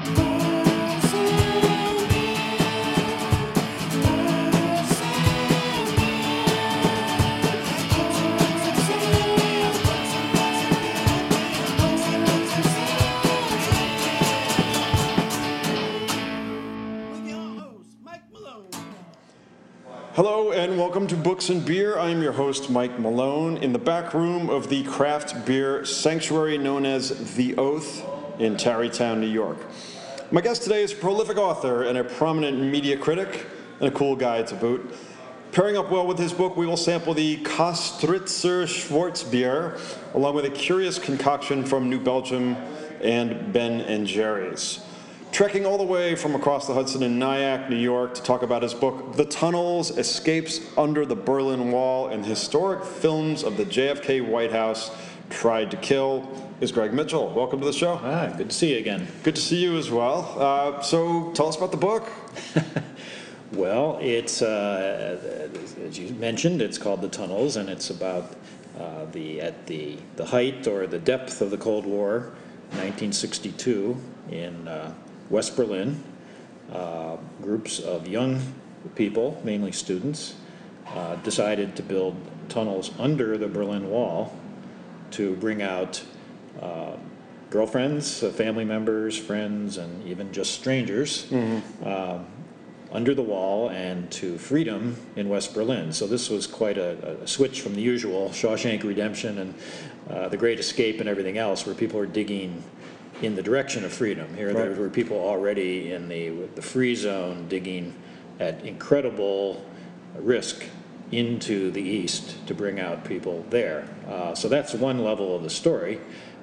Hello and welcome to Books and Beer. I am your host, Mike Malone, in the back room of the craft beer sanctuary known as The Oath in Tarrytown, New York. My guest today is a prolific author and a prominent media critic and a cool guy to boot. Pairing up well with his book, we will sample the Kostritzer Schwarzbier, along with a curious concoction from New Belgium and Ben & Jerry's. Trekking all the way from across the Hudson in Nyack, New York, to talk about his book, The Tunnels, Escapes Under the Berlin Wall, and Historic Films of the JFK White House Tried to Kill, is Greg Mitchell. Welcome to the show. Good to see you again. Good to see you as well. So tell us about the book. Well, it's, as you mentioned, it's called The Tunnels, and it's about at the height or the depth of the Cold War, 1962, in West Berlin. Groups of young people, mainly students, decided to build tunnels under the Berlin Wall to bring out girlfriends, family members, friends, and even just strangers under the wall and to freedom in West Berlin. So this was quite a switch from the usual Shawshank Redemption and The Great Escape and everything else, where people are digging in the direction of freedom. Here, there were people already in the free zone digging at incredible risk into the east to bring out people there. So that's one level of the story.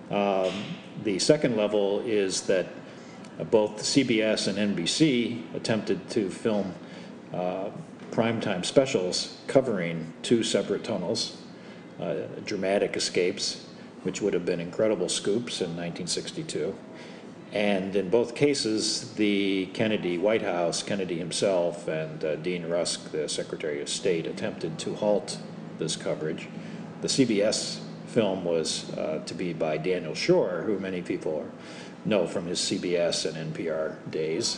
The second level is that both CBS and NBC attempted to film primetime specials covering two separate tunnels, dramatic escapes, which would have been incredible scoops in 1962. And in both cases, the Kennedy White House, Kennedy himself, and Dean Rusk, the Secretary of State, attempted to halt this coverage. The CBS film was to be by Daniel Schorr, who many people know from his CBS and NPR days.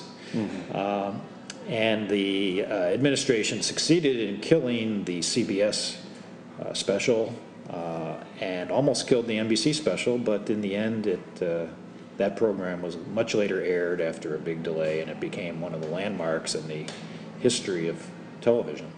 And the administration succeeded in killing the CBS special, and almost killed the NBC special, but in the end, that program was much later aired after a big delay, and it became one of the landmarks in the history of television.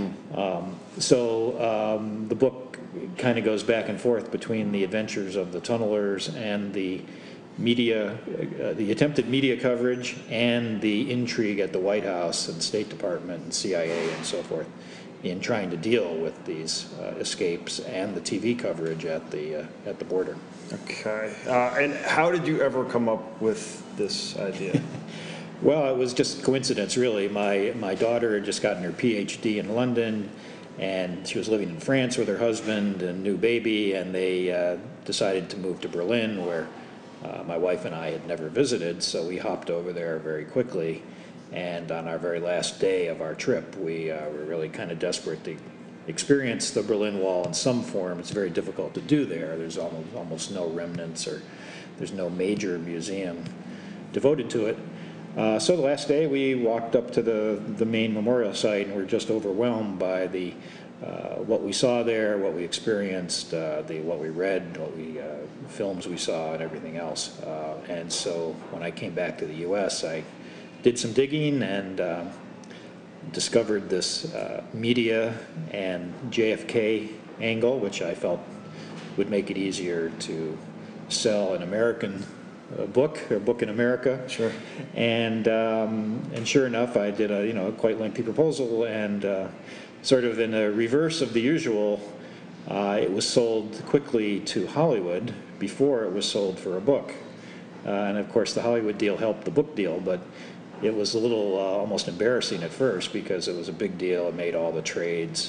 So the book kind of goes back and forth between the adventures of the tunnelers and the media, the attempted media coverage, and the intrigue at the White House and State Department and CIA and so forth, in trying to deal with these escapes and the TV coverage at the border. Okay. And how did you ever come up with this idea? Well, it was just coincidence, really. My daughter had just gotten her PhD in London, and she was living in France with her husband and new baby, and they decided to move to Berlin, where my wife and I had never visited, so we hopped over there very quickly. And on our very last day of our trip, we were really kind of desperate to experience the Berlin Wall in some form. It's very difficult to do there. There's almost no remnants, or there's no major museum devoted to it. So the last day, we walked up to the main memorial site, and we were just overwhelmed by what we saw there, what we experienced, what we read, films we saw, and everything else. And so when I came back to the U.S., I did some digging and discovered this media and JFK angle, which I felt would make it easier to sell an American book in America. Sure. And sure enough, I did a quite lengthy proposal, and sort of in the reverse of the usual, it was sold quickly to Hollywood before it was sold for a book. And of course, the Hollywood deal helped the book deal, but it was a little almost embarrassing at first, because it was a big deal. It made all the trades,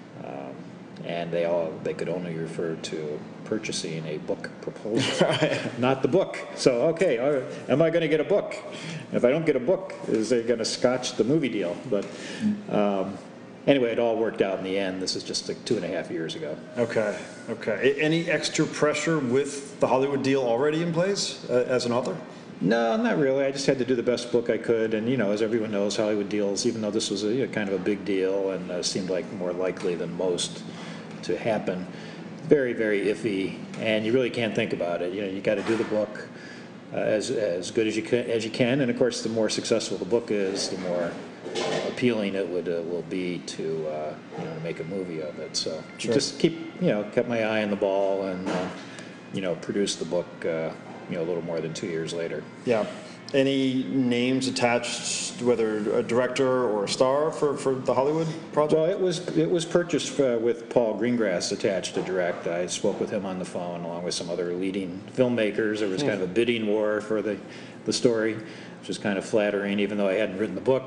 and they could only refer to purchasing a book proposal, not the book. So, okay, am I going to get a book? If I don't get a book, is they going to scotch the movie deal? But anyway, it all worked out in the end. This is just like 2.5 years ago. Okay. Any extra pressure with the Hollywood deal already in place as an author? No, not really. I just had to do the best book I could, and as everyone knows, Hollywood deals, even though this was a kind of a big deal and seemed like more likely than most to happen, very, very iffy, and you really can't think about it. You got to do the book as good as you can, and of course, the more successful the book is, the more appealing it will be to make a movie of it. So just kept my eye on the ball and produced the book. A little more than 2 years later. Yeah. Any names attached, whether a director or a star for the Hollywood project? Well, it was purchased with Paul Greengrass attached to direct. I spoke with him on the phone along with some other leading filmmakers. There was kind of a bidding war for the story, which was kind of flattering, even though I hadn't written the book.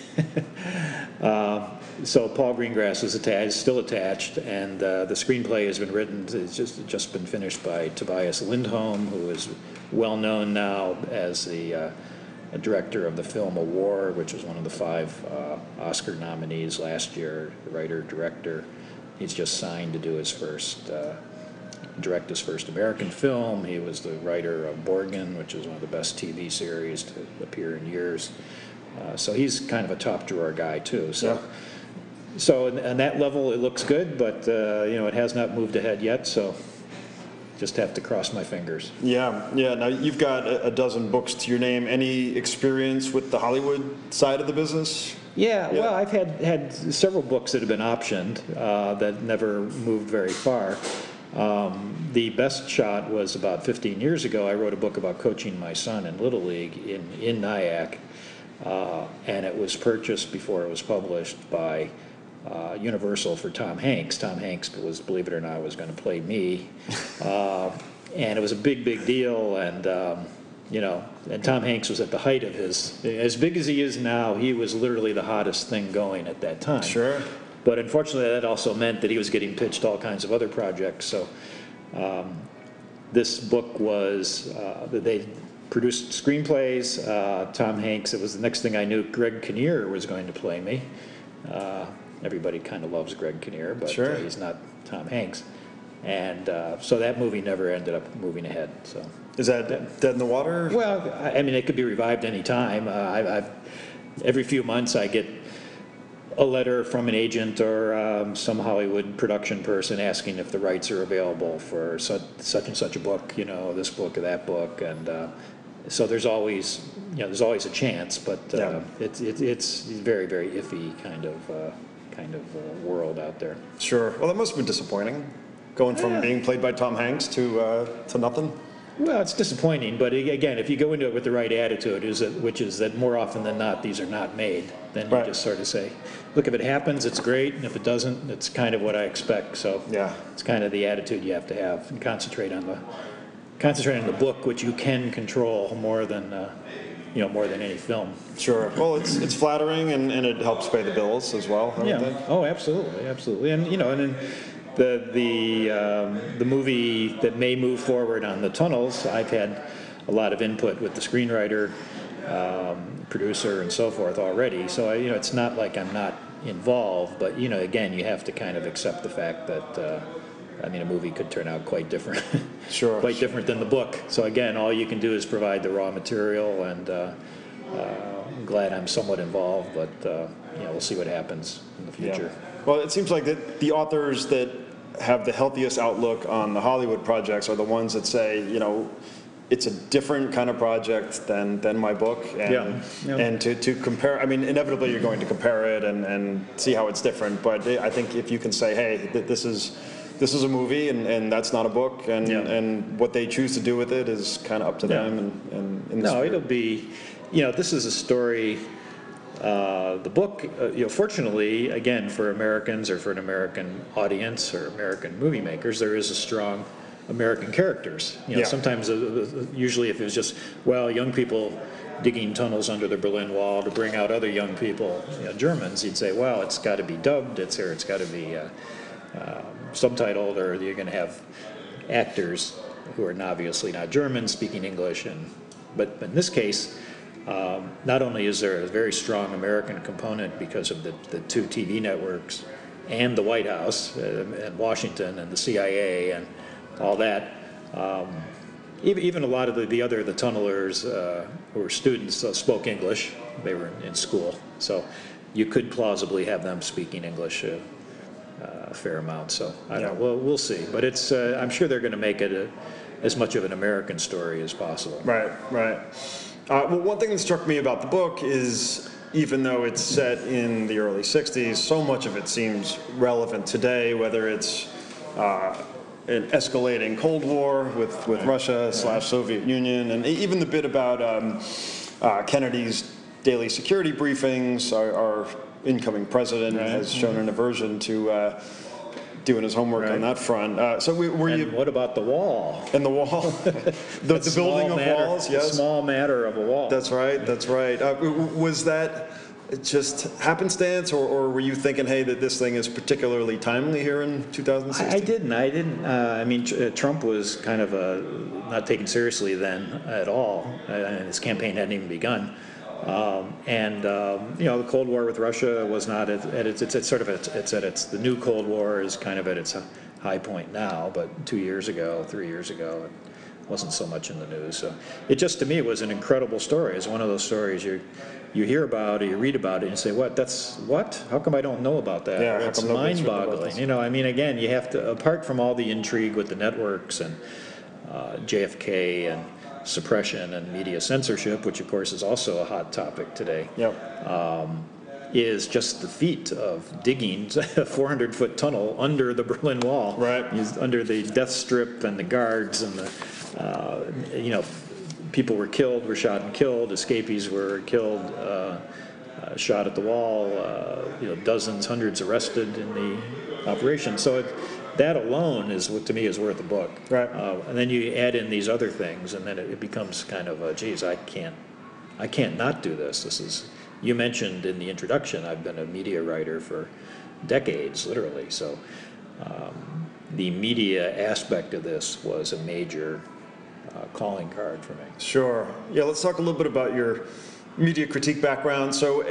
So Paul Greengrass is still attached, and the screenplay has been written. It's just been finished by Tobias Lindholm, who is well known now as the director of the film A War, which was one of the 5 Oscar nominees last year. The writer-director. He's just signed to do direct his first American film. He was the writer of Borgen, which is one of the best TV series to appear in years. So he's kind of a top drawer guy too. So on that level, it looks good, but it has not moved ahead yet. So just have to cross my fingers. Yeah. Now you've got a dozen books to your name. Any experience with the Hollywood side of the business? Yeah. Well, I've had several books that have been optioned that never moved very far. The best shot was about 15 years ago. I wrote a book about coaching my son in Little League in Nyack. And it was purchased before it was published by Universal for Tom Hanks. Tom Hanks believe it or not, was going to play me, and it was a big deal. And and Tom Hanks was at the height of as big as he is now. He was literally the hottest thing going at that time. Sure. But unfortunately, that also meant that he was getting pitched all kinds of other projects. So this book was that they produced screenplays. Tom Hanks, it was the next thing I knew, Greg Kinnear was going to play me. Everybody kind of loves Greg Kinnear, but he's not Tom Hanks. And so that movie never ended up moving ahead. So is that dead in the water? Well, I mean, it could be revived any time. Every few months I get a letter from an agent or some Hollywood production person asking if the rights are available for such and such a book, this book or that book, and so there's always a chance, but it's very, very iffy kind of world out there. Sure. Well, that must have been disappointing, going from being played by Tom Hanks to nothing. Well, it's disappointing, but again, if you go into it with the right attitude, which is that more often than not, these are not made, then you just sort of say, look, if it happens, it's great, and if it doesn't, it's kind of what I expect. So it's kind of the attitude you have to have, and concentrate on the book, which you can control more than any film. Sure. Well, it's flattering, and it helps pay the bills as well. I think. Oh, absolutely, and and the movie that may move forward on the tunnels, I've had a lot of input with the screenwriter, producer, and so forth already. So it's not like I'm not involved, but again, you have to kind of accept the fact that a movie could turn out quite different. Sure. Quite different than the book. So again, all you can do is provide the raw material, and I'm glad I'm somewhat involved, but we'll see what happens in the future. Yeah. Well, it seems like that the authors that have the healthiest outlook on the Hollywood projects are the ones that say, it's a different kind of project than my book, and to compare. Inevitably you're going to compare it and see how it's different. But I think if you can say, hey, this is a movie and that's not a book, and what they choose to do with it is kind of up to them. And it'll be, this is a story. The book, fortunately, again, for Americans or for an American audience or American movie makers, there is a strong American characters. Sometimes, usually if it was just, young people digging tunnels under the Berlin Wall to bring out other young people, Germans, you'd say, it's got to be dubbed, it's got to be subtitled, or you're going to have actors who are obviously not German speaking English. But in this case, not only is there a very strong American component because of the 2 TV networks and the White House and Washington and the CIA and all that, even a lot of the tunnelers who were students spoke English. They were in school, so you could plausibly have them speaking English a fair amount. So I don't know. Well, we'll see. But it's I'm sure they're going to make it as much of an American story as possible. Right, right. Well, one thing that struck me about the book is, even though it's set in the early 60s, so much of it seems relevant today, whether it's an escalating Cold War with Russia / Soviet Union, and even the bit about Kennedy's daily security briefings. Our incoming president has shown an aversion to doing his homework on that front. So what about the wall? And the wall, the building of walls, yes. The small matter of a wall. That's right, that's right. Was that just happenstance, or were you thinking, hey, that this thing is particularly timely here in 2016? I didn't. I mean, Trump was kind of not taken seriously then at all, and his campaign hadn't even begun. The Cold War with Russia was not at its the new Cold War is kind of at its high point now, but 3 years ago, it wasn't so much in the news. So it just, to me, it was an incredible story. It's one of those stories you hear about or you read about it and you say, what? How come I don't know about that? Yeah, it's mind-boggling. I mean, again, you have to, apart from all the intrigue with the networks and JFK and suppression and media censorship, which of course is also a hot topic today, is just the feat of digging a 400-foot tunnel under the Berlin Wall, under the death strip and the guards and people were killed, were shot and killed, escapees were killed, shot at the wall, dozens, hundreds arrested in the operation. So that alone is what, to me, is worth a book. Right. And then you add in these other things, and then it becomes kind of, geez, I can't not do this. This is, you mentioned in the introduction, I've been a media writer for decades, literally. So the media aspect of this was a major calling card for me. Sure. Yeah, let's talk a little bit about your media critique background. So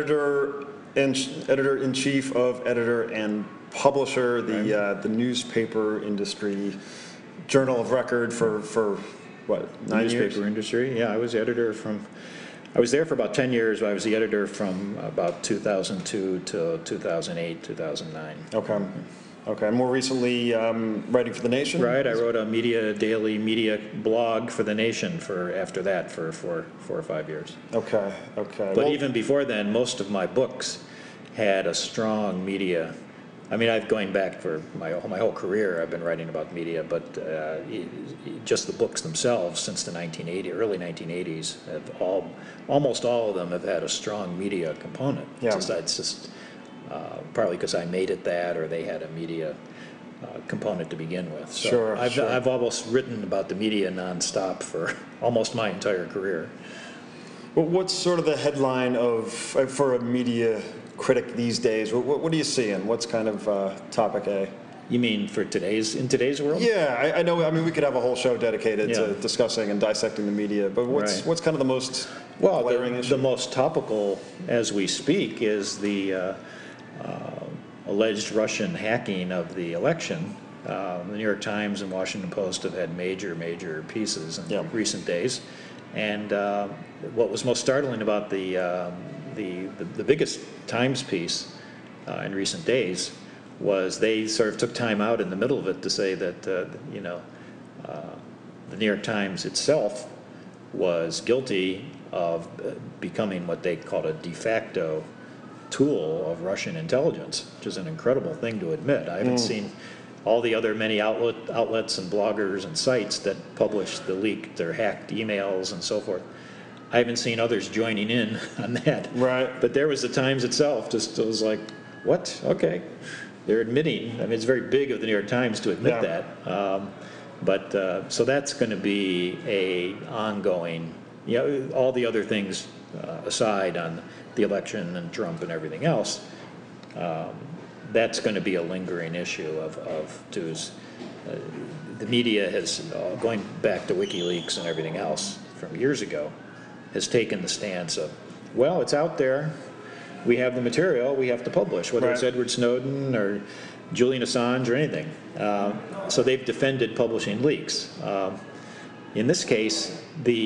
editor-in-chief of Editor and Publisher, the newspaper industry journal of record for what, 9 years? Newspaper industry, yeah. I was there for about 10 years. I was the editor from about 2002 to 2008, 2009. Okay. More recently, writing for The Nation? Right. I wrote a daily media blog for The Nation after that for 4 or 5 years. Okay. But even before then, most of my books had a strong media. I mean, I've going back for my whole career. I've been writing about media, but just the books themselves since the early 1980s, almost all of them have had a strong media component. Yeah. It's just partly because I made it that, or they had a media component to begin with. So Sure. I've almost written about the media nonstop for almost my entire career. Well, what's sort of the headline for a media critic these days? What are you seeing? What's kind of topic A? You mean in today's world? Yeah, I know. I mean, we could have a whole show dedicated to discussing and dissecting the media, but what's kind of the most glaring issue? The most topical as we speak is the alleged Russian hacking of the election. The New York Times and Washington Post have had major pieces in recent days, and what was most startling about the biggest Times piece in recent days was they sort of took time out in the middle of it to say that the New York Times itself was guilty of becoming what they called a de facto tool of Russian intelligence, which is an incredible thing to admit. I haven't seen all the other many outlets and bloggers and sites that publish the leaked or hacked emails and so forth. I haven't seen others joining in on that. Right. But there was the Times itself, it was like, what? Okay. They're admitting, I mean, it's very big of the New York Times to admit that. So that's going to be a ongoing, all the other things aside on the election and Trump and everything else, that's going to be a lingering issue the media has, going back to WikiLeaks and everything else from years ago, has taken the stance of, well, it's out there, we have the material, we have to publish, whether it's Edward Snowden or Julian Assange or anything. So they've defended publishing leaks. In this case,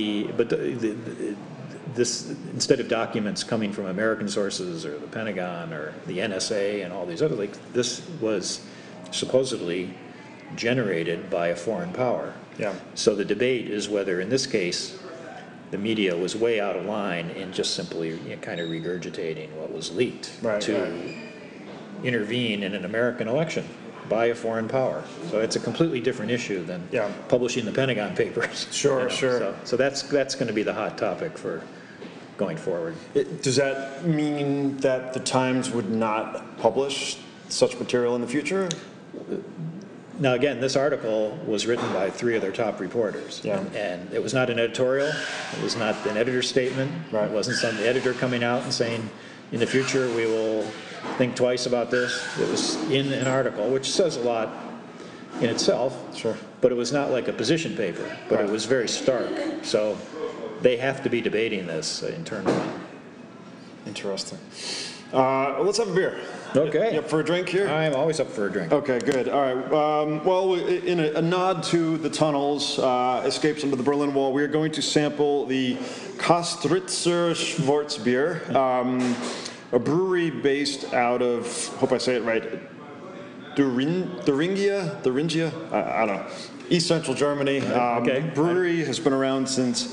this, instead of documents coming from American sources or the Pentagon or the NSA and all these other, like, this was supposedly generated by a foreign power. Yeah. So the debate is whether, in this case, the media was way out of line in just simply kind of regurgitating what was leaked to intervene in an American election by a foreign power. So it's a completely different issue than publishing the Pentagon Papers. Sure. So that's going to be the hot topic for going forward. Does that mean that the Times would not publish such material in the future? Now, again, this article was written by 3 of their top reporters. Yeah. And it was not an editorial. It was not an editor's statement. Right. It wasn't some editor coming out and saying, in the future, we will think twice about this. It was in an article, which says a lot in itself. Sure. But it was not like a position paper, but it was very stark. So they have to be debating this internally. Interesting. Let's have a beer. Okay. You up for a drink here? I'm always up for a drink. Okay, good. All right. Well, in a nod to the tunnels, escapes under the Berlin Wall, we are going to sample the Kastritzer Schwarzbier, a brewery based out of, hope I say it right, Thuringia? I don't know. East Central Germany. Okay. Brewery has been around since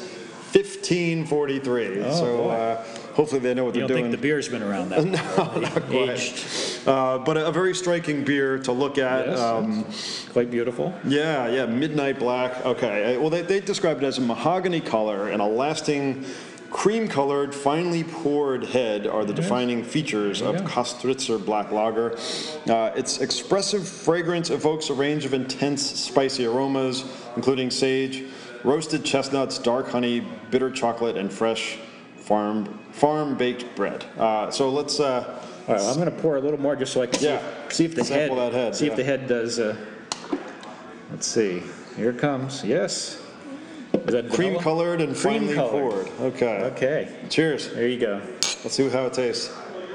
1543. Hopefully they know what You they're don't doing. think the beer's been around that long? No, not quite. Aged. But a very striking beer to look at. Yes, quite beautiful. Yeah, midnight black. Okay, well, they described it as a mahogany color and a lasting cream-colored, finely poured head are the defining features of Kastritzer Black Lager. Its expressive fragrance evokes a range of intense, spicy aromas, including sage, roasted chestnuts, dark honey, bitter chocolate, and fresh farm-baked bread. So let's. All right, I'm going to pour a little more just so I can see if the sample that head. See if the head does. Let's see. Here it comes. Yes. Is that Cream colored and finely Cream-colored. poured. Okay. Okay. Cheers. There you go. Let's see how it tastes.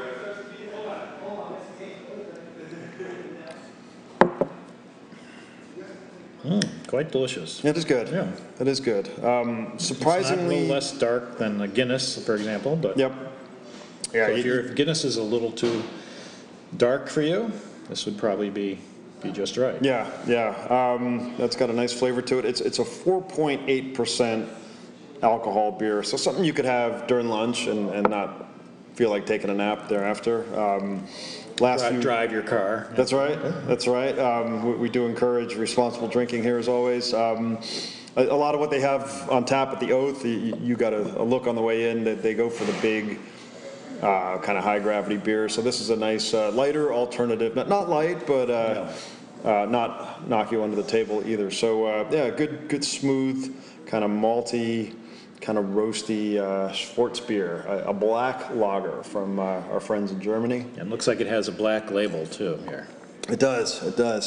Quite delicious. It is good. Yeah. It is good. It's not a Surprisingly. little less dark than a Guinness, for example, but Yep. Yeah. so if Guinness is a little too dark for you, this would probably be just right. Yeah. That's got a nice flavor to it. It's a 4.8% alcohol beer, so something you could have during lunch and not feel like taking a nap thereafter. Drive your car. That's right. That's right. We do encourage responsible drinking here, as always. A lot of what they have on tap at the Oath, you got a look on the way in that they go for the big kind of high gravity beer. So this is a nice lighter alternative. Not light, but not knock you under the table either. So good smooth kind of malty, kind of roasty Schwarzbier, a black lager from our friends in Germany. And looks like it has a black label too here. It does.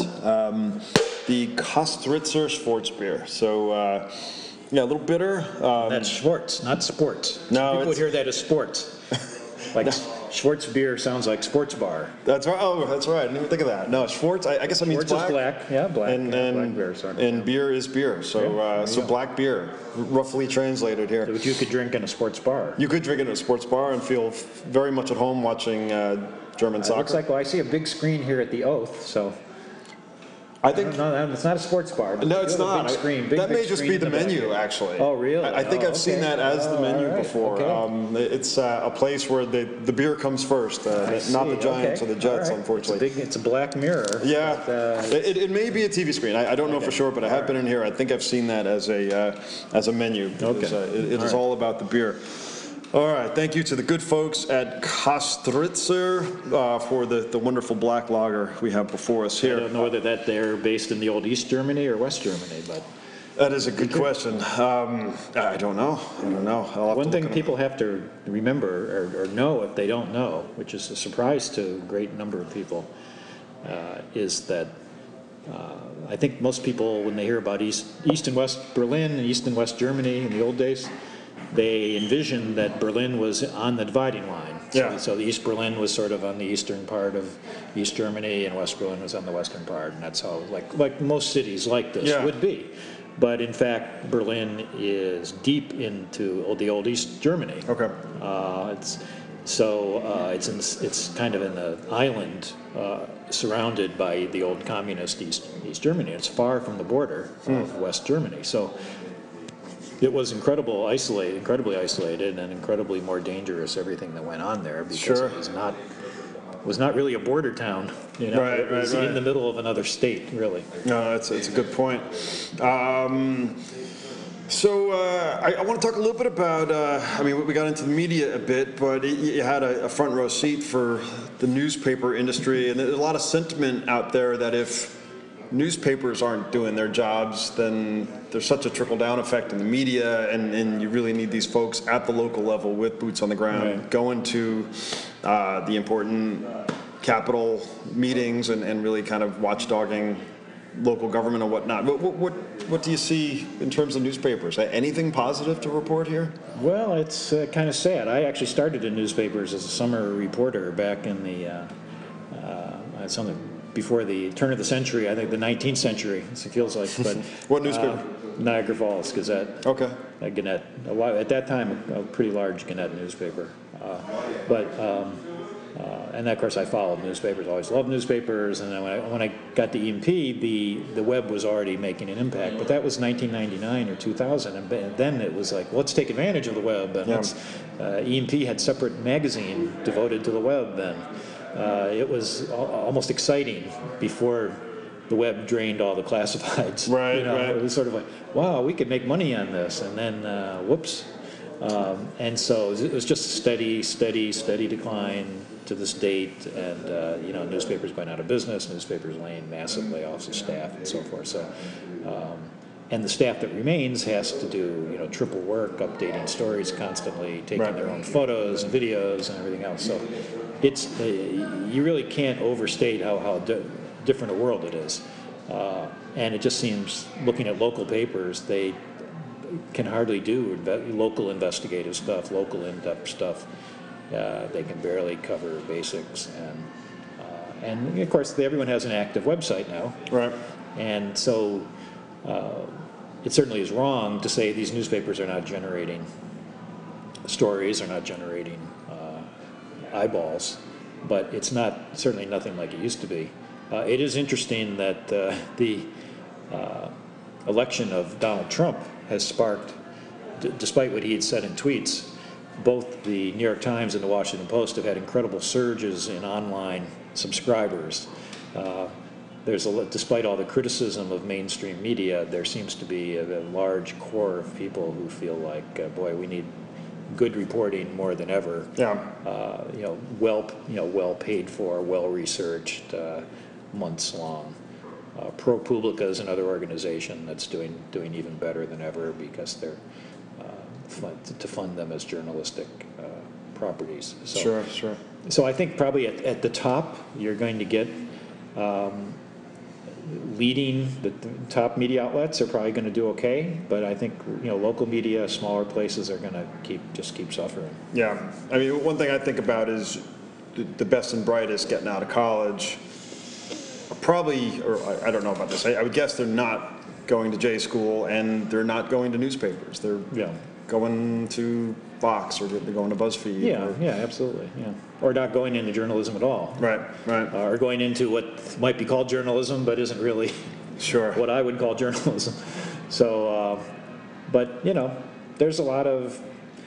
The Kastritzer Schwarzbier. So, a little bitter. That's Schwartz, not sports. No, People would it's- hear that as sports. Like Schwartz beer sounds like sports bar. That's right. Oh, that's right. I didn't even think of that. No, Schwartz. I guess that means Schwartz is black. black. Yeah, black. And black beer. Sorry. and beer is beer. So there you go. black beer, roughly translated here. Which you could drink in a sports bar. You could drink it at a sports bar and feel very much at home watching German It soccer. looks like, well, I see a big screen here at the Oath, so I think. no, it's not a sports bar. But No, you it's have a not. Big screen, That may big just screen be in the back menu, here. actually. Oh, really? I think I've seen okay. that as the menu all right, before. okay. It's a place where the beer comes first, not the see, Giants okay, or the Jets, all right. unfortunately. It's a black mirror. Yeah, but, it may be a TV screen. I don't know for sure, but I have been in here. I think I've seen that as a menu. Because, it is all about the beer. All right, thank you to the good folks at Kastritzer for the wonderful black lager we have before us I here. don't know whether they're based in the old East Germany or West Germany, but That is a good question. I don't know. I'll have one to thing look it up. people have to remember or know if they don't know, which is a surprise to a great number of people, is that I think most people, when they hear about East and West Berlin and East and West Germany in the old days, they envision that Berlin was on the dividing line. So the East Berlin was sort of on the eastern part of East Germany, and West Berlin was on the western part, and that's how, like most cities like this Yeah. would be. But in fact, Berlin is deep into the old East Germany. Okay. It's kind of in the island surrounded by the old communist East Germany. It's far from the border of West Germany. So it was incredibly isolated, and incredibly more dangerous, everything that went on there, because Sure. it was not really a border town. You know, Right, it was right. in the middle of another state, really. No, that's a good point. I want to talk a little bit about, we got into the media a bit, but you had a front row seat for the newspaper industry, and there's a lot of sentiment out there that if newspapers aren't doing their jobs, then there's such a trickle-down effect in the media, and you really need these folks at the local level with boots on the ground, Right. going to the important capital meetings and really kind of watchdogging local government and whatnot. What do you see in terms of newspapers? Anything positive to report here? Well, it's kind of sad. I actually started in newspapers as a summer reporter back in the something before the turn of the century. I think the 19th century. It feels like. But What newspaper? Niagara Falls Gazette. Okay. Gannett. At that time, a pretty large Gannett newspaper. And of course, I followed newspapers. Always loved newspapers. And then when I got to E&P, the web was already making an impact. But that was 1999 or 2000, and then it was like, let's take advantage of the web. And E&P had separate magazine devoted to the web then. It was almost exciting before the web drained all the classifieds. Right, right. It was sort of like, wow, we could make money on this, and then whoops. And so it was just steady decline to this date, and newspapers going out of business, newspapers laying massive layoffs of staff and so forth. So, and the staff that remains has to do triple work, updating stories constantly, taking Right. their own photos and videos and everything else. So it's you really can't overstate how different a world it is, and it just seems, looking at local papers, they can hardly do local investigative stuff, local in-depth stuff. They can barely cover basics, and of course everyone has an active website now, Right. and so it certainly is wrong to say these newspapers are not generating stories, are not generating eyeballs, but it's certainly nothing like it used to be. It is interesting that the election of Donald Trump has sparked, despite what he had said in tweets, both the New York Times and the Washington Post have had incredible surges in online subscribers. Despite all the criticism of mainstream media, there seems to be a large core of people who feel like, boy, we need good reporting more than ever. Yeah. Well paid for, well researched, months long. ProPublica is another organization that's doing even better than ever, because they're to fund them as journalistic properties. So, Sure. So I think probably at the top you're going to get leading the top media outlets are probably going to do okay, but I think local media, smaller places are going to keep suffering. Yeah. I mean, one thing I think about is the best and brightest getting out of college. Probably, or I don't know about this. I would guess they're not going to J school, and they're not going to newspapers. They're going to Fox, or they're going to BuzzFeed. Yeah, absolutely. Yeah, or not going into journalism at all. Right. Or going into what might be called journalism, but isn't really Sure. what I would call journalism. So, but there's a lot of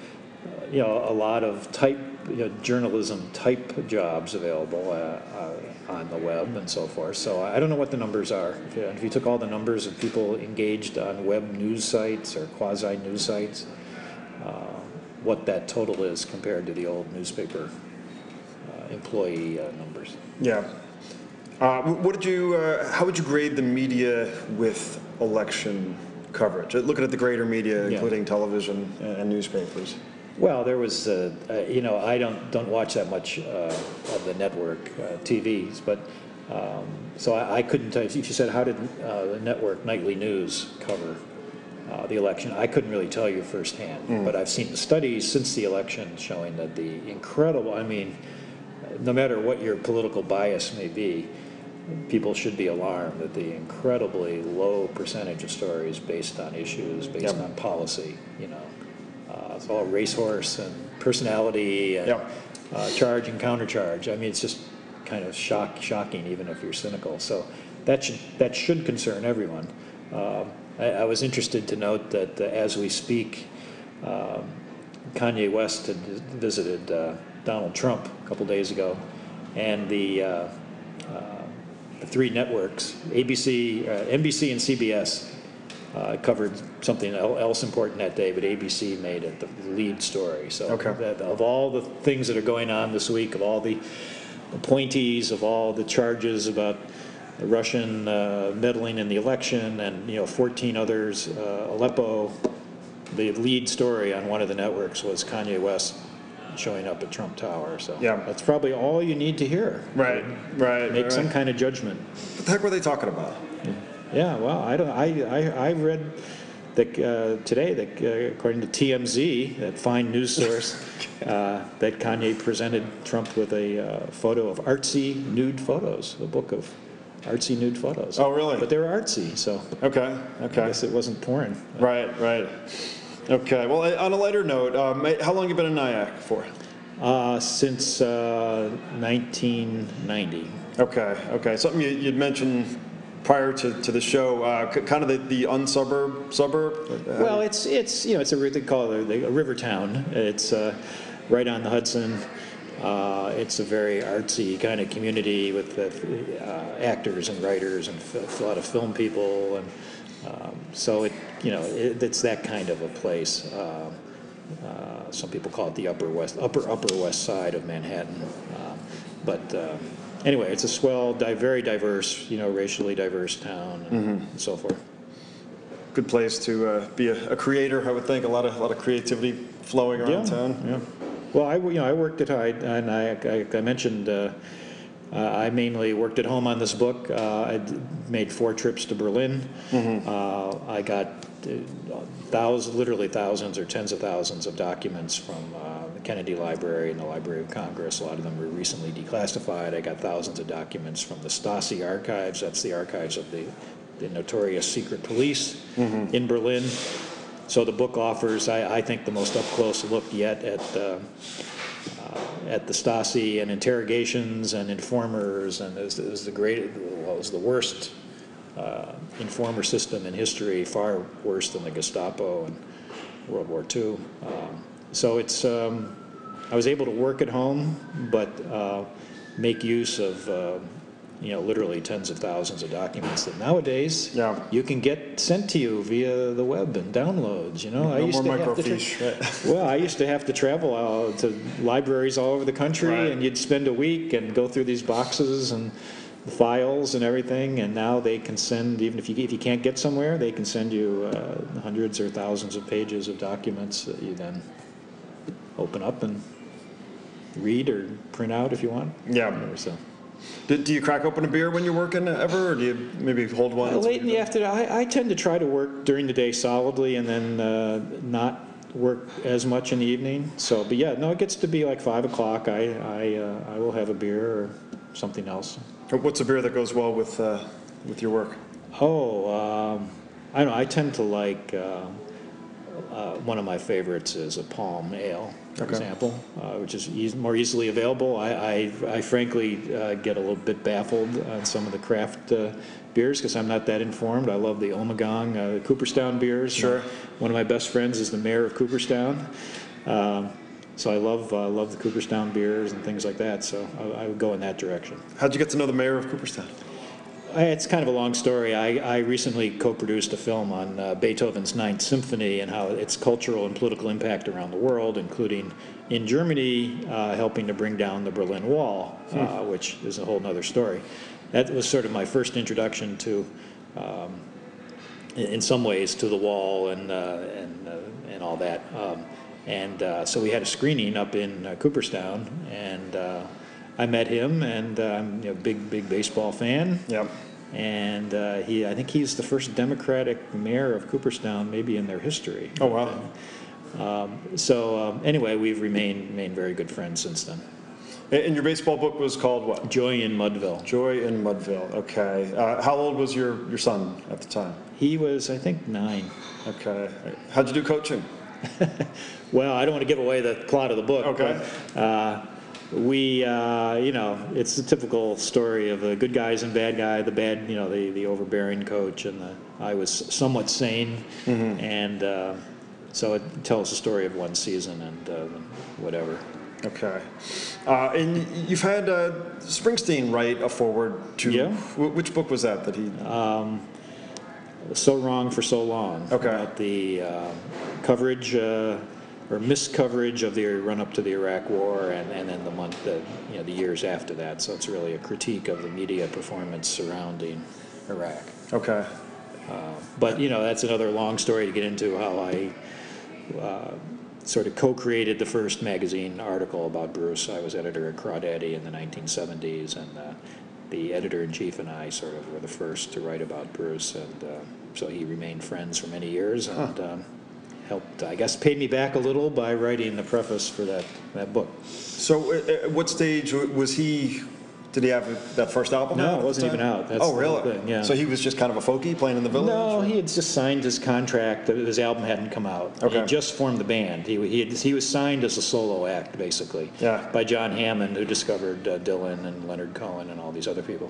journalism type jobs available on the web and so forth. So I don't know what the numbers are. If you took all the numbers of people engaged on web news sites or quasi news sites, what that total is compared to the old newspaper employee numbers. Yeah. How would you grade the media with election coverage? Looking at the greater media, including television and newspapers. Well, there was, I don't watch that much of the network TVs, but so I couldn't tell you. If you said, how did the network nightly news cover the election, I couldn't really tell you firsthand. But I've seen the studies since the election showing that no matter what your political bias may be, people should be alarmed at the incredibly low percentage of stories based on issues, based on policy. It's all racehorse and personality and charge and countercharge. I mean, it's just kind of shocking, even if you're cynical. So that should concern everyone. I was interested to note that as we speak, Kanye West had visited Donald Trump a couple days ago, and the three networks, ABC, NBC, and CBS, covered something else important that day, but ABC made it the lead story. So of all the things that are going on this week, of all the appointees, of all the charges about Russian meddling in the election, and 14 others, Aleppo, the lead story on one of the networks was Kanye West showing up at Trump Tower. So that's probably all you need to hear. Right. Make some kind of judgment. What the heck were they talking about? Yeah, well, I read that today that according to TMZ, that fine news source, that Kanye presented Trump with a photo of artsy nude photos, a book of artsy nude photos. Oh, really? But they were artsy, so Okay. I guess it wasn't porn. Right. Okay. Well, on a lighter note, how long have you been in Nyack for? Since 1990. Okay. Something you'd mentioned prior to the show, kind of the suburb. Well, it's they call it a river town. It's right on the Hudson. It's a very artsy kind of community with actors and writers and a lot of film people, and so it's that kind of a place. Some people call it the upper west side of Manhattan, but anyway, it's a swell, very diverse, racially diverse town, and so forth. Good place to be a creator, I would think. A lot of creativity flowing around town. Yeah. Well, I worked at Hyde, and I mentioned I mainly worked at home on this book. I made 4 trips to Berlin. I got literally thousands or tens of thousands of documents from the Kennedy Library and the Library of Congress. A lot of them were recently declassified. I got thousands of documents from the Stasi archives. That's the archives of the notorious secret police in Berlin. So the book offers, I think, the most up-close look yet at the Stasi and interrogations and informers, and it was the worst informer system in history, far worse than the Gestapo in World War II. So it's I was able to work at home, but make use of literally tens of thousands of documents that nowadays you can get sent to you via the web and downloads. No more microfiche. Well, I used to have to travel to libraries all over the country, and you'd spend a week and go through these boxes and the files and everything. And now they can send, even if you can't get somewhere, they can send you hundreds or thousands of pages of documents that you then open up and read or print out if you want. So. Do you crack open a beer when you're working ever, or do you maybe hold one? Late in the afternoon, I tend to try to work during the day solidly and then not work as much in the evening. So, but yeah, no, it gets to be like 5 o'clock. I will have a beer or something else. What's a beer that goes well with your work? I don't know. I tend to like. One of my favorites is a Palm Ale, for example, which is more easily available. I frankly get a little bit baffled on some of the craft beers because I'm not that informed. I love the Ommegang, Cooperstown beers. Sure. One of my best friends is the mayor of Cooperstown. So I love the Cooperstown beers and things like that. So I would go in that direction. How'd you get to know the mayor of Cooperstown? It's kind of a long story. I recently co-produced a film on Beethoven's Ninth Symphony and how its cultural and political impact around the world, including in Germany, helping to bring down the Berlin Wall, which is a whole other story. That was sort of my first introduction to, in some ways, to the wall and all that. So we had a screening up in Cooperstown, and I met him, and I'm a big baseball fan. Yep. And I think he's the first Democratic mayor of Cooperstown, maybe in their history. Oh wow. Anyway, we've remained very good friends since then. And your baseball book was called what? Joy in Mudville. Joy in Mudville. Okay. How old was your son at the time? He was, I think, 9. Okay. How'd you do coaching? Well, I don't want to give away the plot of the book. Okay. But, it's the typical story of the good guys and bad guy. The bad, the overbearing coach, and I was somewhat sane, and so it tells the story of one season and whatever. Okay. And you've had Springsteen write a foreword to. Yeah. Which book was that he? So Wrong for So Long. Okay. About the coverage or miscoverage of the run-up to the Iraq War, and then the years after that. So it's really a critique of the media performance surrounding Iraq. Okay. But that's another long story to get into, how I sort of co-created the first magazine article about Bruce. I was editor at Crawdaddy in the 1970s, and the editor-in-chief and I sort of were the first to write about Bruce, and so he remained friends for many years, and helped, I guess, paid me back a little by writing the preface for that book. So at what stage was he? Did he have that first album? No, out it at wasn't the time? even out. That's Oh, the whole really? thing, yeah. So he was just kind of a folkie playing in the village? No, or- he had just signed his contract. His album hadn't come out. He Okay. had just formed the band. He was signed as a solo act, basically, Yeah. by John Hammond, who discovered Dylan and Leonard Cohen and all these other people.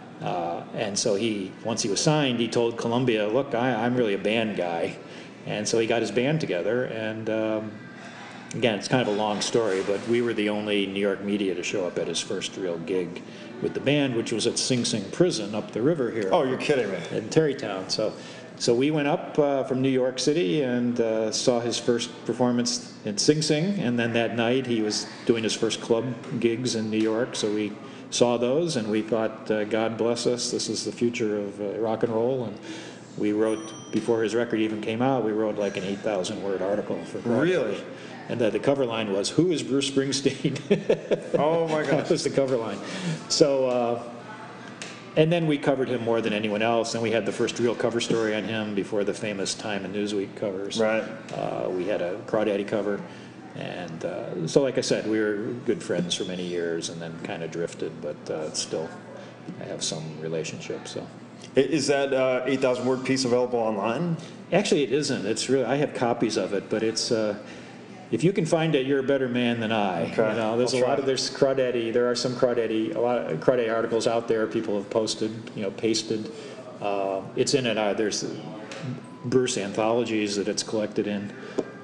And so once he was signed, he told Columbia, "Look, I'm really a band guy," and so he got his band together. And again, it's kind of a long story, but we were the only New York media to show up at his first real gig with the band, which was at Sing Sing Prison up the river here. Oh, you're kidding me. In Terrytown. So we went up from New York City and saw his first performance in Sing Sing, and then that night he was doing his first club gigs in New York, so we saw those and we thought, God bless us, this is the future of rock and roll. And we wrote, before his record even came out, we wrote like an 8,000 word article for Crawdaddy. Really? And the cover line was, "Who is Bruce Springsteen?" Oh my That gosh. was the cover line. So, and then we covered him more than anyone else. And we had the first real cover story on him before the famous Time and Newsweek covers. Right. We had a Crawdaddy cover. And so, like I said, we were good friends for many years and then kind of drifted, but still I have some relationship. So. Is that 8,000 word piece available online? Actually, it isn't. It's really, I have copies of it, but it's if you can find it, you're a better man than I. Okay, There's I'll a lot try. of there are some Crawdaddy, a lot of Crawdaddy articles out there. People have posted, pasted. It's in it. There's Bruce anthologies that it's collected in.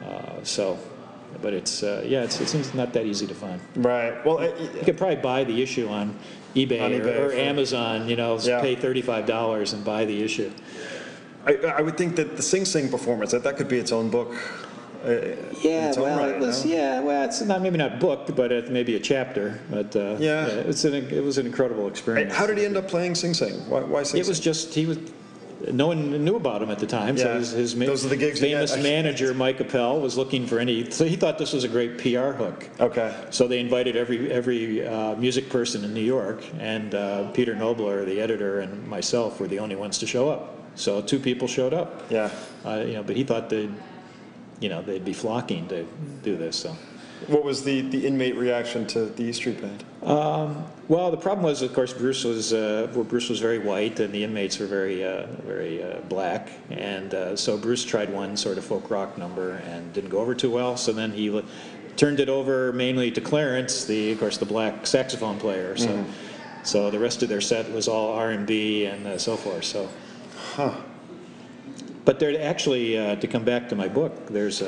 But it seems not that easy to find. Right. Well, You could probably buy the issue on eBay, On eBay or for- Amazon. Yeah. Pay $35 and buy the issue. I would think that the Sing Sing performance, that could be its own book. Yeah, its own well, right, it was. no? Yeah, well, it's not maybe not book, but maybe a chapter. But Yeah. it was an incredible experience. How did he end up playing Sing Sing? Why Sing Sing? It was just he was. No one knew about him at the time. Yeah. So his Those are the gigs you famous get. manager, Mike Appel, was looking for any. So he thought this was a great PR hook. Okay. So they invited every music person in New York, and Peter Nobler, the editor, and myself were the only ones to show up. So 2 people showed up. Yeah. But he thought they'd be flocking to do this. So. What was the inmate reaction to the E Street Band? Well, the problem was, of course, Bruce was very white, and the inmates were very black, and so Bruce tried one sort of folk rock number and didn't go over too well. So then he turned it over mainly to Clarence, of course, the black saxophone player. So, so the rest of their set was all R&B and so forth. So, but there actually, to come back to my book, there's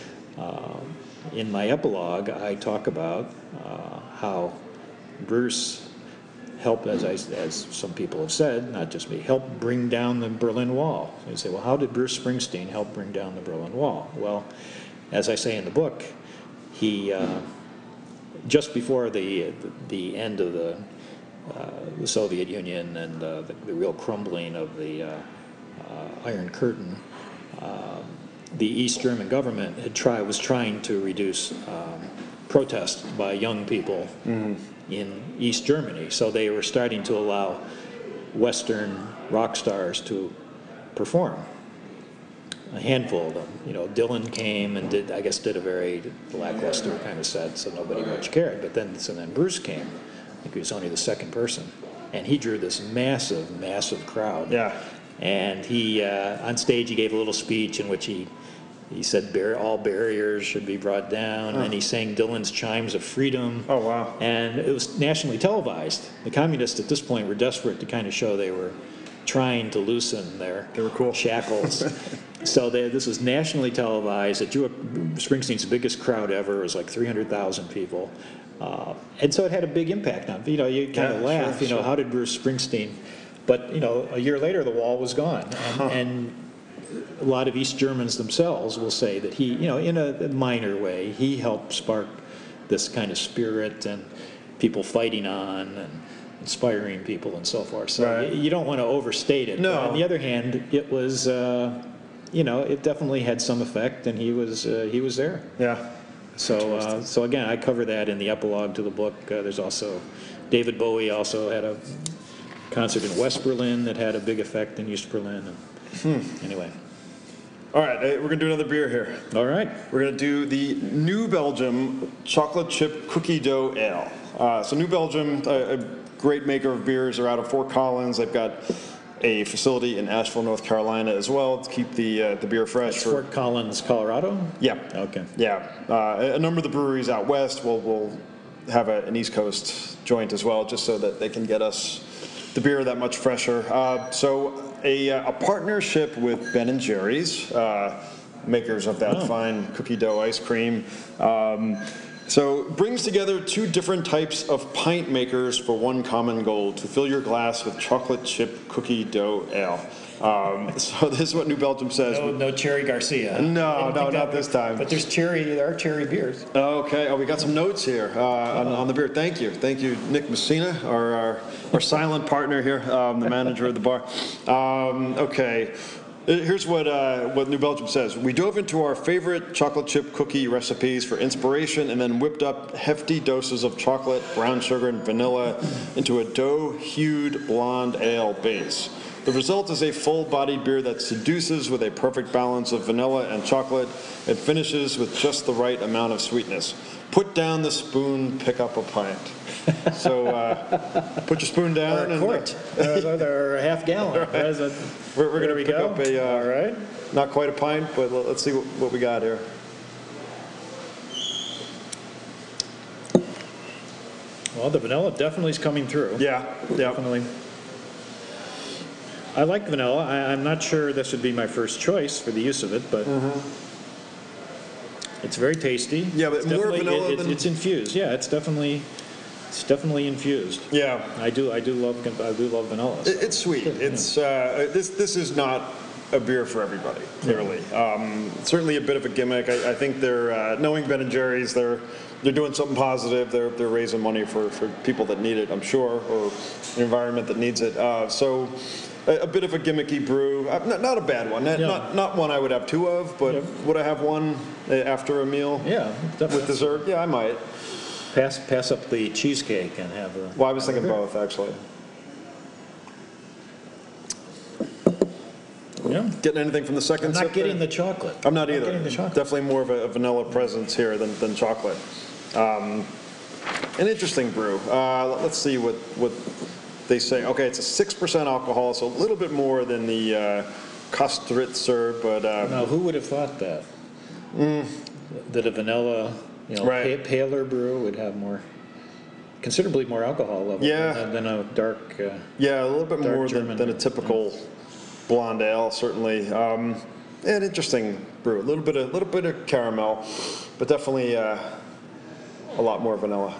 in my epilogue, I talk about how Bruce helped, as some people have said, not just me, helped bring down the Berlin Wall. So you say, well, how did Bruce Springsteen help bring down the Berlin Wall? Well, as I say in the book, he just before the end of the Soviet Union and the real crumbling of the Iron Curtain, the East German government was trying to reduce protest by young people in East Germany. So they were starting to allow Western rock stars to perform. a handful of them. You know, Dylan came and did a very lackluster kind of set, so nobody much cared. But then Bruce came. I think he was only the second person, and he drew this massive crowd. Yeah. And he on stage he gave a little speech in which he said all barriers should be brought down, and he sang Dylan's Chimes of Freedom. Oh, wow. And it was nationally televised. The communists at this point were desperate to kind of show they were trying to loosen their shackles. So this was nationally televised. It drew Springsteen's biggest crowd ever. It was like 300,000 people. And so it had a big impact on, you kind of laugh, sure. How did Bruce Springsteen? But, a year later, the wall was gone. And a lot of East Germans themselves will say that he, in a minor way, he helped spark this kind of spirit and people fighting on and inspiring people and so forth. So right. you don't want to overstate it. No. But on the other hand, it was, it definitely had some effect, and he was there. Yeah. So again, I cover that in the epilogue to the book. There's also David Bowie also had a concert in West Berlin that had a big effect in East Berlin. Anyway. All right, we're going to do another beer here. All right. We're going to do the New Belgium chocolate chip cookie dough ale. So New Belgium, a great maker of beers. They're out of Fort Collins. They've got a facility in Asheville, North Carolina as well to keep the beer fresh. That's Fort Collins, Colorado? Yeah. Okay. Yeah. A number of the breweries out west will have an East Coast joint as well, just so that they can get us the beer that much fresher. So a partnership with Ben & Jerry's, makers of that fine cookie dough ice cream. So brings together two different types of pint makers for one common goal: to fill your glass with chocolate chip cookie dough ale. So this is what New Belgium says. No Cherry Garcia. No, not this time. But there are cherry beers. Okay. Oh, we got some notes here on the beer. Thank you, Nick Messina, our silent partner here, the manager of the bar. Okay. Here's what New Belgium says. We dove into our favorite chocolate chip cookie recipes for inspiration and then whipped up hefty doses of chocolate, brown sugar, and vanilla into a dough-hued blonde ale base. The result is a full-bodied beer that seduces with a perfect balance of vanilla and chocolate and finishes with just the right amount of sweetness. Put down the spoon, pick up a pint. So put your spoon down. Or a quart. Or a half gallon. Right. We're going to pick up All right. not quite a pint, but let's see what we got here. Well, the vanilla definitely is coming through. Yeah. Definitely. I like vanilla. I'm not sure this would be my first choice for the use of it, but it's very tasty. Yeah, but more vanilla than... It's infused. Yeah, it's definitely infused. Yeah. I do love vanilla. So. It's sweet. It's this is not a beer for everybody, clearly. Certainly a bit of a gimmick. I think they're knowing Ben & Jerry's, they're doing something positive. They're raising money for people that need it, I'm sure, or an environment that needs it. So a bit of a gimmicky brew. Not a bad one. Not one I would have two of, but would I have one after a meal? Yeah, definitely. With dessert? Yeah, I might. Pass up the cheesecake and have a... Well, I was thinking both, actually. Yeah. Getting anything from the second I'm sip not getting there? the chocolate. I'm not either. Getting the chocolate. Definitely more of a vanilla presence here than chocolate. An interesting brew. Let's see what they say. Okay, it's a 6% alcohol, so a little bit more than the Kostritzer, but... Now, who would have thought that? That a vanilla, right. paler brew would have considerably more alcohol level than a dark... yeah, a little bit more German than a typical blonde ale, certainly. An interesting brew. A little bit of caramel, but definitely a lot more vanilla.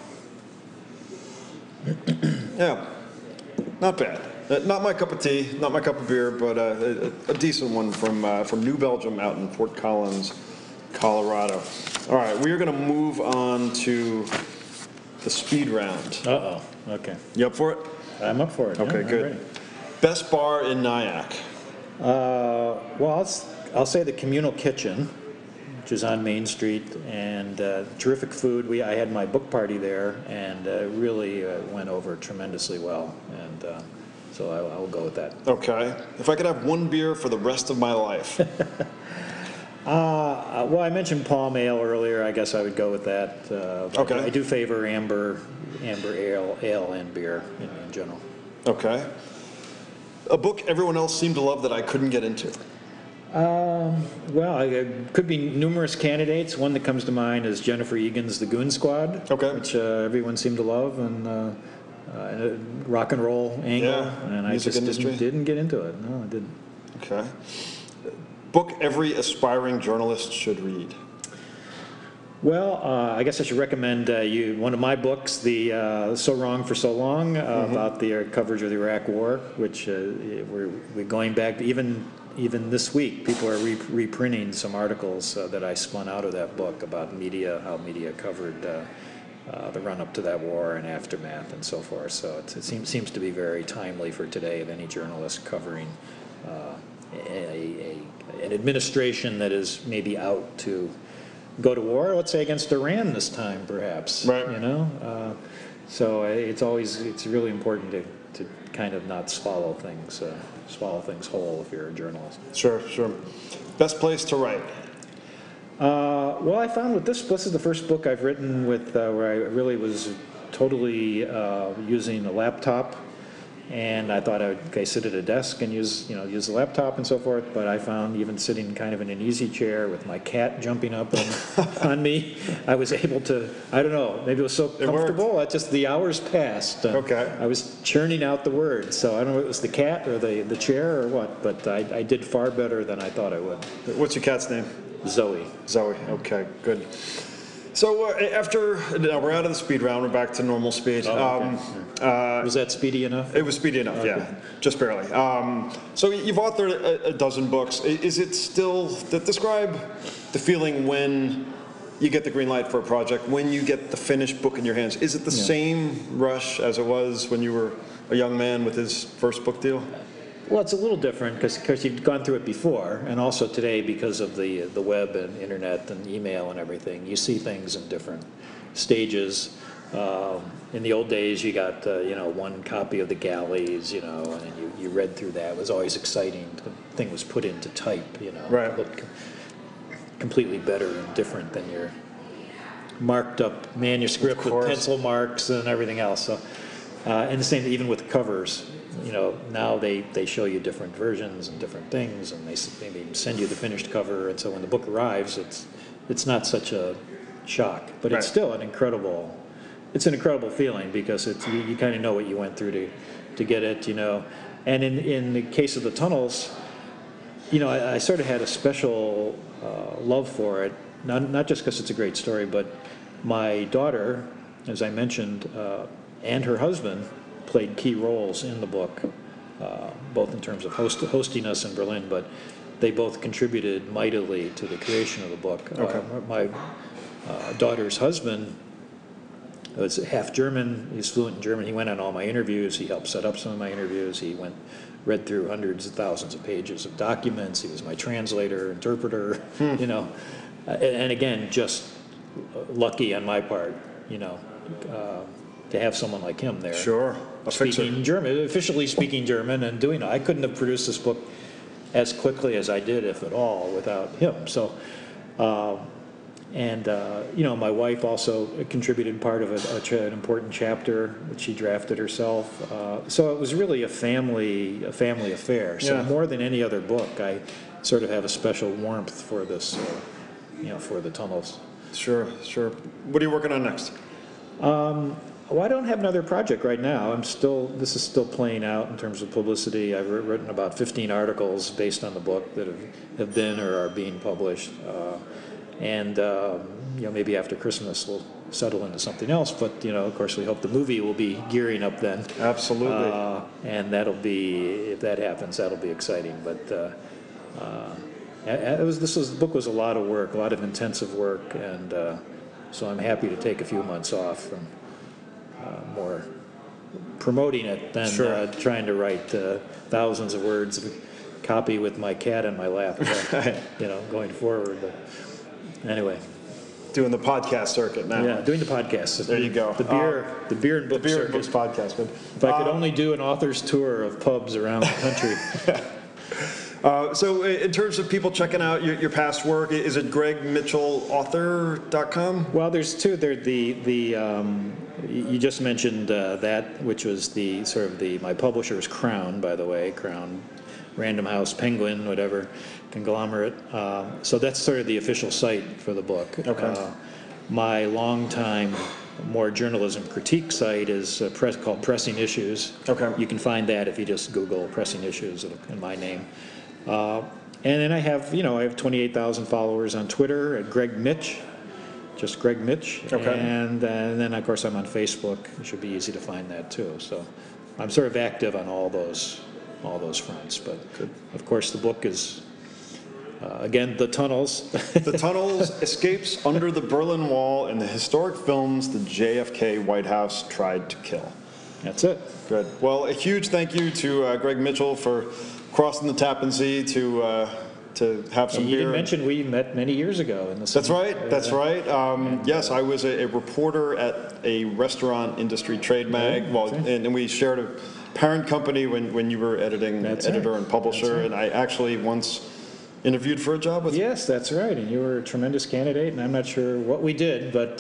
Yeah, not bad. Not my cup of tea, not my cup of beer, but a decent one from New Belgium out in Fort Collins, Colorado. All right, we are going to move on to the speed round. Uh-oh, okay. You up for it? I'm up for it. Okay, yeah, good. I'm ready. Best bar in Nyack? Well, I'll say the Communal Kitchen, which is on Main Street, and terrific food. I had my book party there, and really went over tremendously well, and so I will go with that. Okay. If I could have one beer for the rest of my life, Well, I mentioned palm ale earlier. I guess I would go with that. Okay. I do favor amber ale and beer in general. Okay. A book everyone else seemed to love that I couldn't get into. Well, it could be numerous candidates. One that comes to mind is Jennifer Egan's The Goon Squad, Okay. which everyone seemed to love, and a rock and roll angle. Yeah, And I music just industry. didn't get into it. No, I didn't. Okay. Book every aspiring journalist should read. Well, I guess I should recommend you one of my books, the So Wrong for So Long, about the coverage of the Iraq War, which we're going back even this week. People are reprinting some articles that I spun out of that book about media, how media covered the run-up to that war and aftermath and so forth. So it seems to be very timely for today of any journalist covering an administration that is maybe out to go to war, let's say against Iran this time, perhaps. Right. You know, so it's really important to kind of not swallow things whole if you're a journalist. Sure. Best place to write. Well, I found with this is the first book I've written with where I really was totally using a laptop. And I thought I would sit at a desk and use the laptop and so forth. But I found even sitting kind of in an easy chair with my cat jumping up on me, I was able to, I don't know, maybe it was so comfortable. Just the hours passed. Okay. I was churning out the words. So I don't know if it was the cat or the chair or what, but I did far better than I thought I would. What's your cat's name? Zoe. Okay, good. So now we're out of the speed round. We're back to normal speed. Okay. Was that speedy enough? It was speedy enough, Okay. yeah, just barely. So you've authored a dozen books. Is it still describe the feeling when you get the green light for a project, when you get the finished book in your hands? Is it the same rush as it was when you were a young man with his first book deal? Well, it's a little different because you've gone through it before, and also today because of the web and internet and email and everything, you see things in different stages. In the old days, you got one copy of The Galleys, and then you read through that. It was always exciting. The thing was put into type, Right. It looked completely better and different than your marked up manuscript with pencil marks and everything else. So, and the same even with covers. Now they show you different versions and different things, and they maybe send you the finished cover, and so when the book arrives, it's not such a shock, but it's still an incredible feeling because you kind of know what you went through to get it, And in the case of the tunnels, I sort of had a special love for it, not just because it's a great story, but my daughter, as I mentioned, and her husband played key roles in the book, both in terms of hosting us in Berlin, but they both contributed mightily to the creation of the book. Okay. My daughter's husband was half German. He's fluent in German. He went on all my interviews. He helped set up some of my interviews. He read through hundreds of thousands of pages of documents. He was my translator, interpreter, And again, just lucky on my part, to have someone like him there. Sure. Speaking German, officially speaking German, and doing it. I couldn't have produced this book as quickly as I did, if at all, without him. So, my wife also contributed part of an important chapter that she drafted herself. So it was really a family affair. So more than any other book, I sort of have a special warmth for this, for the tunnels. Sure. What are you working on next? Well, I don't have another project right now. This is still playing out in terms of publicity. I've written about 15 articles based on the book that have been or are being published. Maybe after Christmas we'll settle into something else. But, of course, we hope the movie will be gearing up then. Absolutely. And that'll be, if that happens, that'll be exciting. But the book was a lot of work, a lot of intensive work, and so I'm happy to take a few months off from more promoting it than trying to write thousands of words of copy with my cat in my lap, going forward. But anyway. Doing the podcast circuit now. Yeah, doing the podcast. There you go. The beer and book circuit. Books podcast. Good. If I could only do an author's tour of pubs around the country. So in terms of people checking out your past work, is it GregMitchellAuthor.com? Well, there's two. There, you just mentioned that, which was the sort of my publisher's Crown, by the way, Crown, Random House, Penguin, whatever, conglomerate. So that's sort of the official site for the book. Okay. My longtime, more journalism critique site is called Pressing Issues. Okay. You can find that if you just Google Pressing Issues in my name. And then I have 28,000 followers on Twitter at Greg Mitch, just Greg Mitch. Okay. And then, of course, I'm on Facebook. It should be easy to find that, too. So I'm sort of active on all those fronts. But, of course, the book is, again, The Tunnels. The Tunnels, Escapes Under the Berlin Wall, and the historic films the JFK White House tried to kill. That's it. Good. Well, a huge thank you to Greg Mitchell for crossing the Tappan Zee to have some You beer. didn't mention we met many years ago in the That's right. That's right. Yes, I was a reporter at a restaurant industry trade mag. Well, and we shared a parent company when you were editor and publisher. And I actually once interviewed for a job with you. Yes, that's right. And you were a tremendous candidate. And I'm not sure what we did, but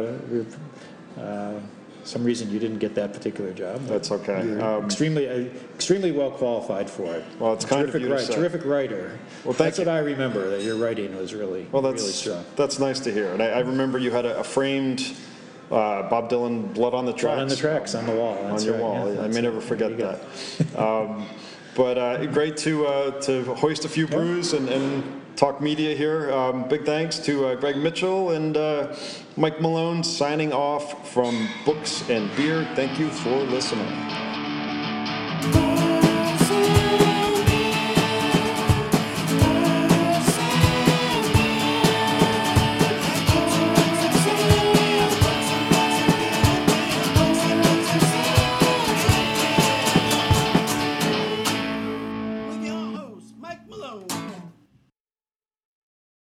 some reason you didn't get that particular job. That's okay. You're extremely well qualified for it. Well, it's kind of you to say. Terrific writer. Well, that's what I remember, that your writing was really strong. That's nice to hear. And I remember you had a framed Bob Dylan "Blood on the Tracks." Blood on the Tracks on the wall. That's on your right. wall. Yeah, I may never forget that. But great to hoist a few brews and talk media here. Big thanks to Greg Mitchell and Mike Malone signing off from Books and Beer. Thank you for listening.